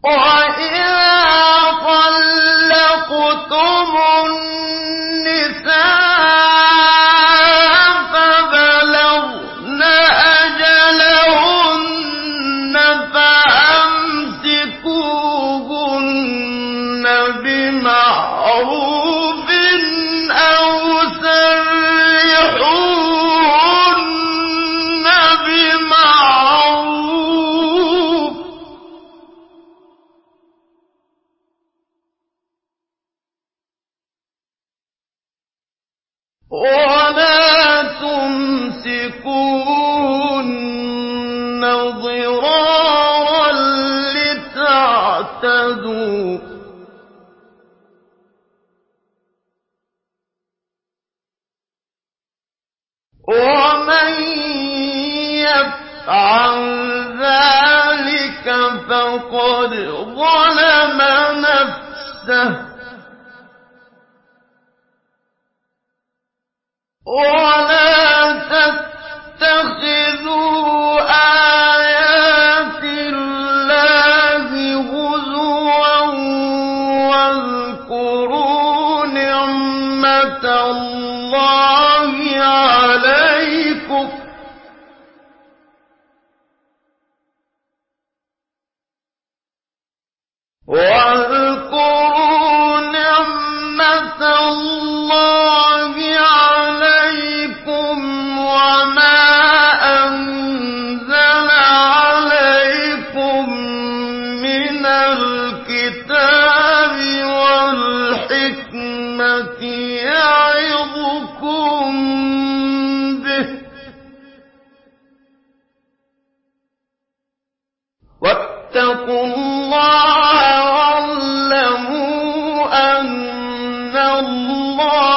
وَإِذَا طَلَّقْتُمُ النِّسَاءَ فَبَلَغْنَ أَجَلَهُنَّ فَأَمْسِكُوهُنَّ بِمَعْرُوفٍ أَوْ سَرِّحُوهُنَّ بِمَعْرُوفٍ ۚ وَلَا تُمْسِكُوهُنَّ ضِرَارًا لِّتَعْتَدُوا ۚ وَمَن يَفْعَلْ ذَٰلِكَ فَقَدْ ظَلَمَ نَفْسَهُ ۚ وَلَا تَتَّخِذُوا آيَاتِ اللَّهِ هُزُوًا وَاذْكُرُوا نِعْمَةَ اللَّهِ عَلَيْكُمْ وَمَا أَنزَلَ عَلَيْكُم مِّنَ الْكِتَابِ وَالْحِكْمَةِ يَعِظُكُم بِهِ ۚ وَاتَّقُوا اللَّهَ وَاعْلَمُوا أَنَّ اللَّهَ